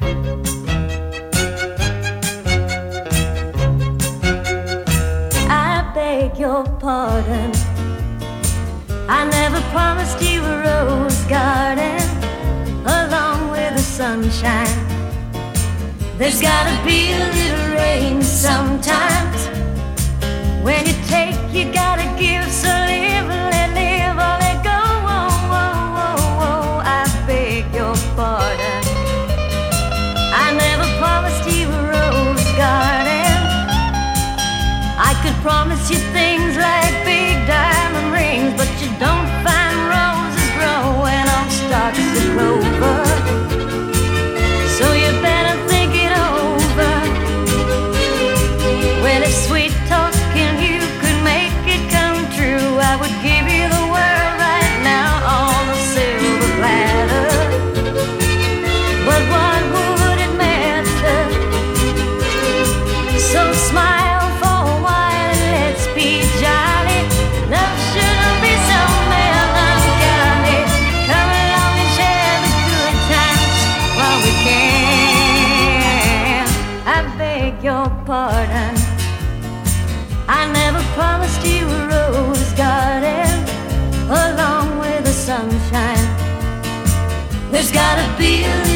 I beg your pardon. I never promised you a rose garden along with the sunshine. There's gotta be a little rain sometimes. When you take, you gotta give. So live, or let go. Oh, oh, oh, oh. I beg your pardon. I never promised you a rose garden. I could promise you things like big diamond rings, but you don't find roses growing on stalks of clover. So you better think it over. Well, if sweet talking you could make it come true, I would give you the world right now on a silver platter. But what would it matter? So smile for a while and let's be jolly. Love shouldn't be so melancholy. Come along and share the good times while we can. I beg your pardon. I never promised you a rose garden along with the sunshine. There's gotta be a